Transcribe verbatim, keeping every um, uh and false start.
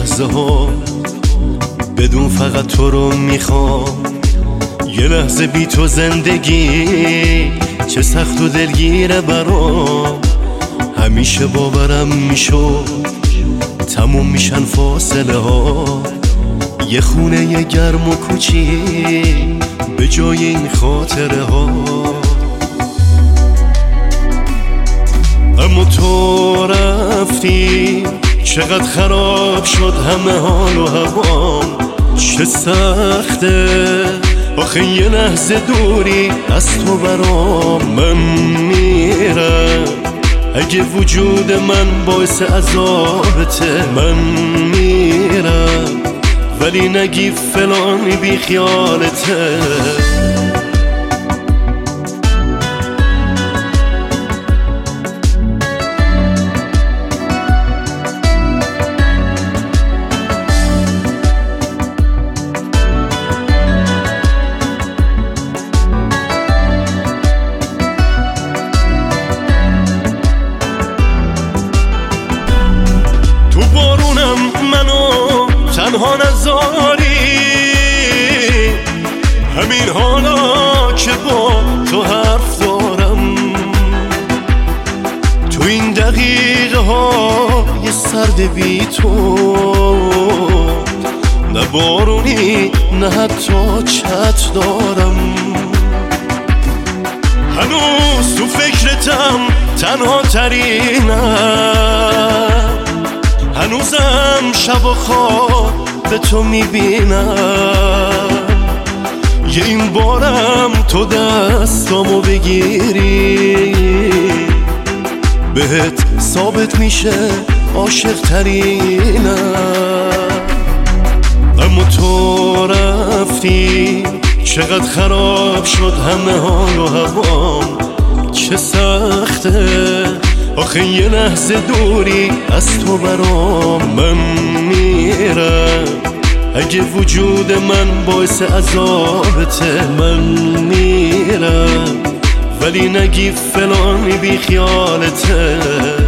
لحظه ها بدون فقط تو رو میخوام. یه لحظه بی تو زندگی چه سخت و دلگیره برام. همیشه باورم میشد تموم میشن فاصله ها، یه خونه یه گرم و کوچیک به جای این خاطره ها. اما تو رفتی چقدر خراب شد همه حال و هوام. چه سخته آخه یه لحظه دوری از تو برام. من میرم اگه وجود من باعث عذابته. من میرم ولی نگی فلانی بی خیالته. تنها نذاری همین حالا که با تو حرف دارم. تو این دقیقه های سرد بی تو، نه بارونی نه حتی چت دارم. هنوز تو فکرتم تنها ترینم، هنوزم شب و خواب به تو میبینم. یه این بارم تو دستامو بگیری بهت ثابت میشه عاشق ترینم. اما تو رفتی چقدر خراب شد همه حال و هوام. چه سخته آخه یه لحظه دوری از تو برام. من میرم اگه وجود من باعث عذابته. من میرم ولی نگی فلانی بی خیالته.